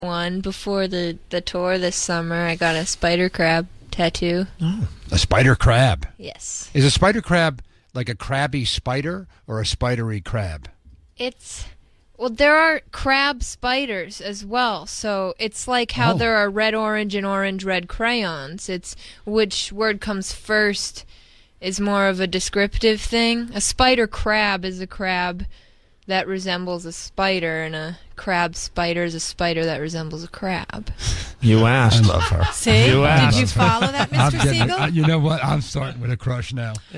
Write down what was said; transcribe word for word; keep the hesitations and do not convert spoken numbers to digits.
one before the, the tour this summer. I got a spider crab tattoo. Oh, a spider crab. Yes. Is a spider crab like a crabby spider or a spidery crab? It's, well, there are crab spiders as well. So it's like how Oh. there are red, orange, and orange, red crayons. It's which word comes first is more of a descriptive thing. A spider crab is a crab that resembles a spider, and a crab spider is a spider that resembles a crab. You asked. I love her. See? You Did asked. you follow that, I'm Mister getting- Siegel? uh, you know what? I'm starting with a crush now.